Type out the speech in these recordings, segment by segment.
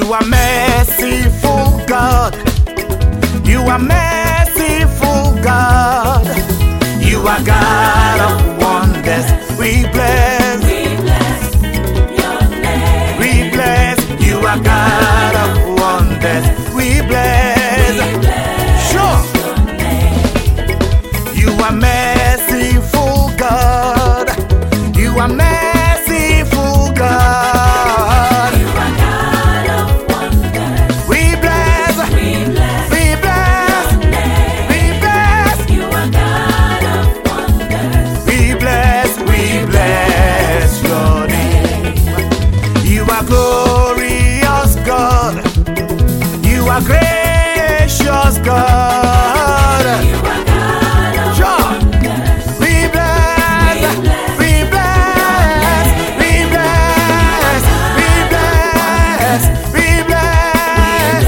You are merciful God. You are merciful God. You are God of wonders. We bless. We bless your name. We bless. You are God of wonders. We bless. We bless Sure. your name. You are merciful God. You are merciful God. You are God of wonders. We bless. We bless We bless. your name. We bless. You are God of wonders. We bless your name. You are glorious God. You are gracious God. You are God of Sure. wonders. We bless. We bless. We bless. We bless. We bless.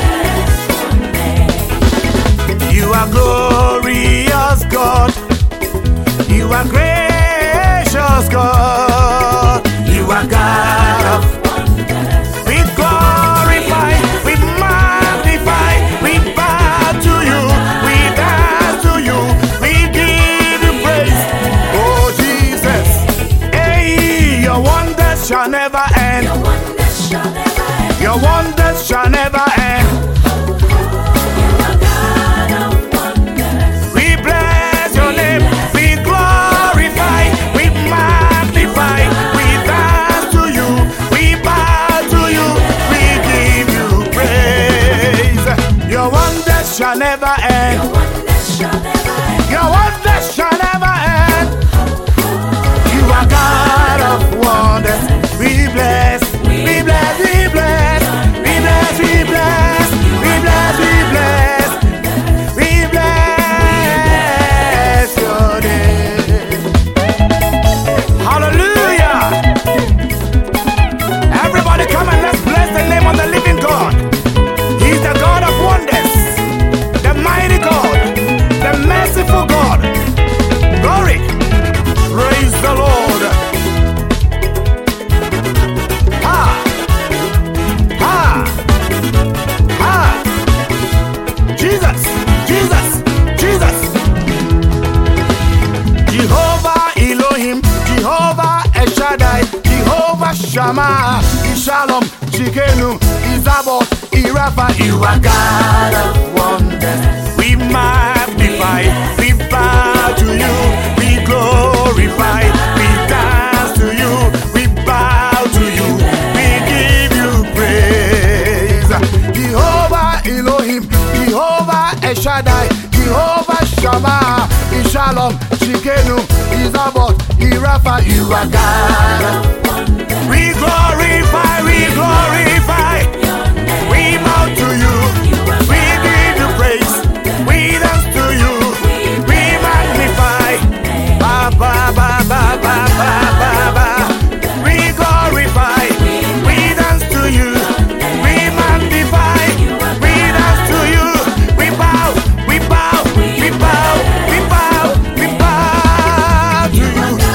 You are glorious God. You are gracious God. You are God of Wonders. we glorify, we magnify, we bow to you, we dance to you, we give you praise. Oh Jesus, hey, your wonders shall never end. Your wonders shall never end. Your wonders shall never end. You are God of wonders. We bless your name, we glorify, we magnify, we dance to you, we bow to you, we give you praise. Your wonders shall never end. Your wonders shall never end. Your wonders shall never end. You are God of wonders. We bless, we bless, we bless, we bless, we bless, we bless, we bless, we bless your name. Hallelujah. Everybody come and let's bless the name of the living God. He's the God of wonders, the mighty God, the merciful God. Glory. Praise the Lord. Ha. Ha. Ha. Jesus. Jesus. Jesus. Jehovah Elohim, Jehovah El Shaddai, Jehovah Shammah, Shalom, Shikenu, Izabot, Irafa. You are God of wonders. We magnify, we bow to you, we glorify, we dance to you, we bow to you, we give you praise. Jehovah Elohim, Jehovah El Shaddai, Jehovah Shammah, Shalom, Shikenu, Izabot, Irafa. You are God. We glorify, we glorify. We bow to you. We give you praise. We dance to you. We magnify. Ba ba ba ba ba ba ba ba. We glorify. We dance to you. We magnify. We dance to you. We bow. We bow. We bow. We bow. We bow to you.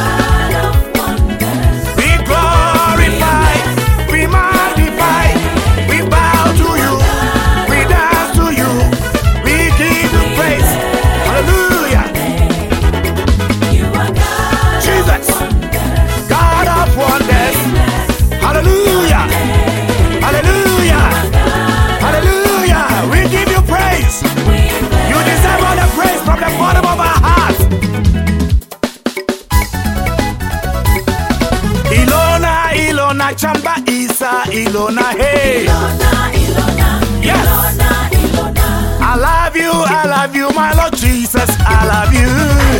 We glorify, we magnify, we bow to you, we dance to you, we give you praise. Hallelujah. Jesus, God of wonders. Hallelujah. Hallelujah. Hallelujah. We give you praise. You deserve all the praise from the bottom of our hearts. Ilona, Ilona, Chamba, Isa, Ilona, hey. Yes. I love you, my Lord Jesus, I love you.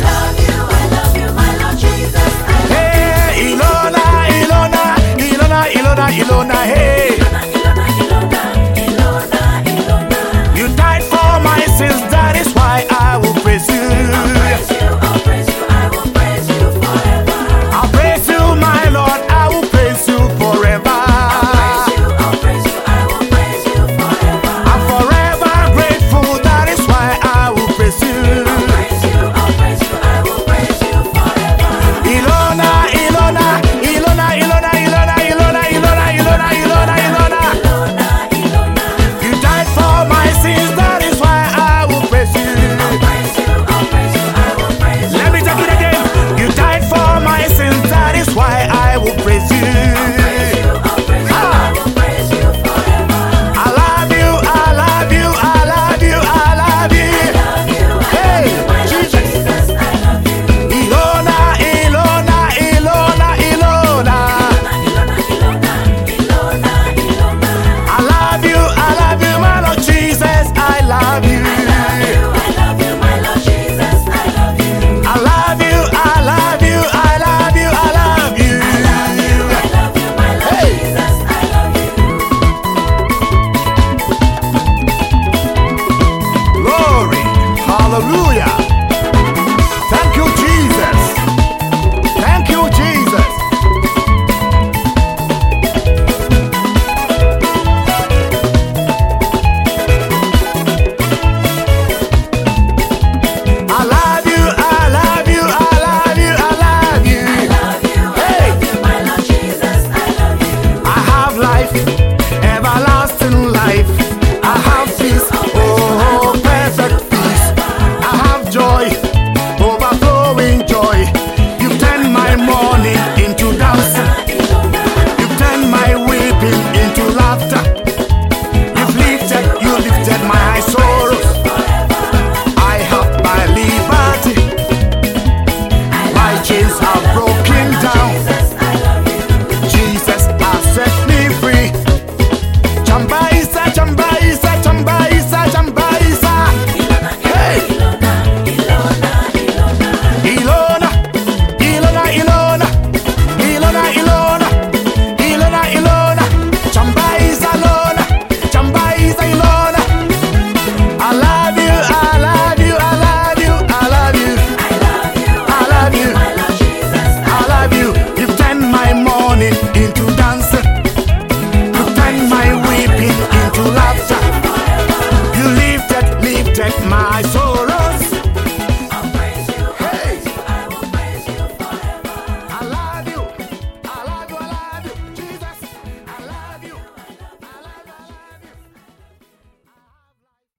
my Lord Jesus. Hey, Ilona, Ilona, Ilona, Ilona, Ilona, hey.